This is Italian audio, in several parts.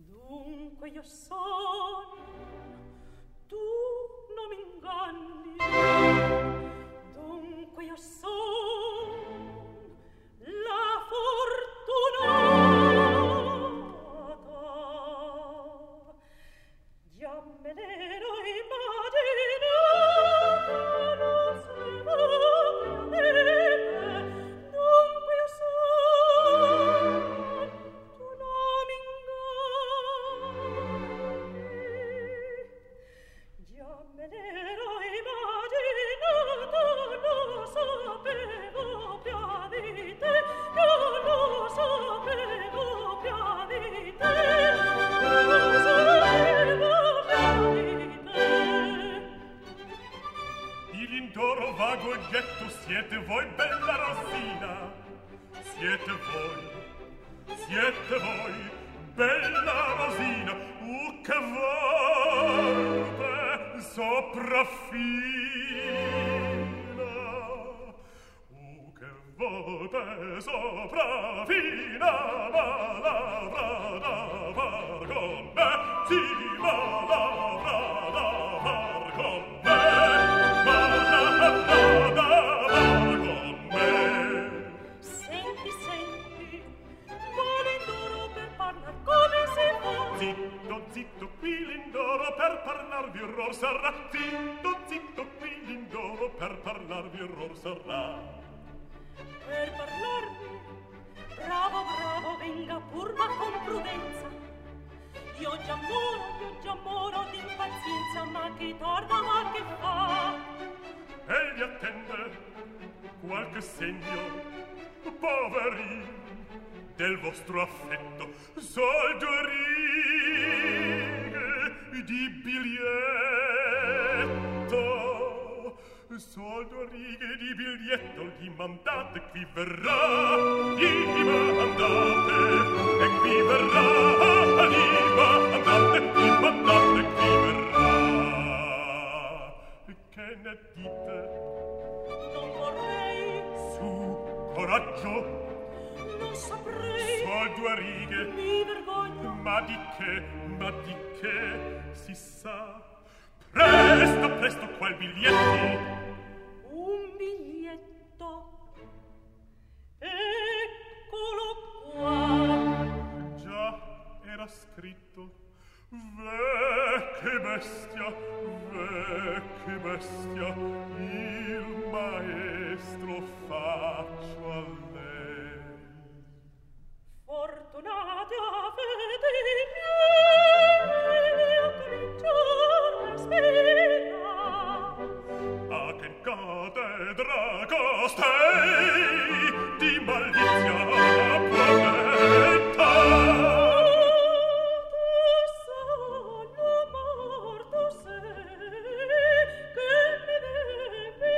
Dunque io son, tu non m'inganni. Dunque io son la fortunata. Già me l'ero immaginata, non sapevo pianete. Dunque io son, tu non m'inganni. Già me l'ero immaginata, lo sapevo più di te, io lo sapevo più di te, lo sapevo più di te. Di lindoro vago oggetto siete voi, bella Rosina, siete voi, bella Rosina, che volpe sopraffina, che volpe sopraffina, ma l'avrà da far con me, sì, ma l'avrà da far con me, ma l'avrà da far con me. Senti, vuole Lindoro per parlar come si fa. Zitto, qui Lindoro per parlarvi error sarà. Zitto, qui Lindoro per parlarvi error sarà. Per parlarvi, bravo, venga pur ma con prudenza. Io già moro d'impazienza, ma chi torna, ma che fa? Egli attende qualche segno, poveri, del vostro affetto, sol 2 righe di biglietto, sol 2 righe di biglietto, gli mandate, qui verrà, gli mandate, e qui verrà, gli mandate, qui verrà. Che ne dite? Non vorrei, Su, coraggio, non saprei, sol 2 righe, mi vergogno. ma di che, si sa. Presto, qual biglietti? Un biglietto, eccolo qua. Già era scritto. Vecchia bestia, il maestro faccio a lei. Fortunati avete i miei, a cominciar la spina. A che catedra costei di malizia protetta. Morto sei, che mi devi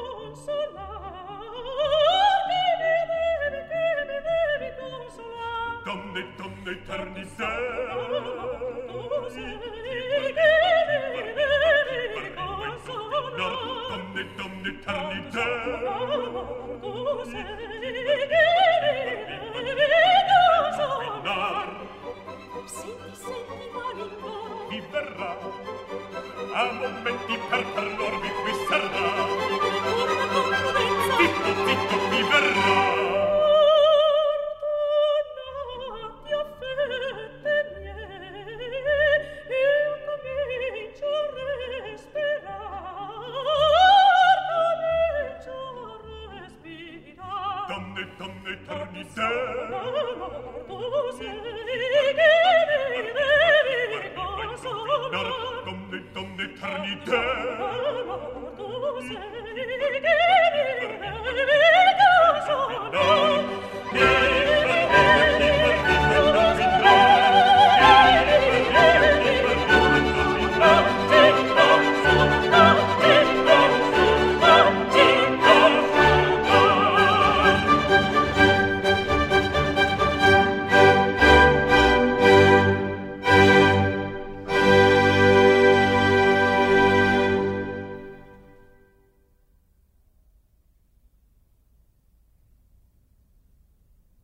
consolare, che mi devi consolare. Donne eternità. Morto sei, che mi devi consolare. Donne eternità. Morto sei, che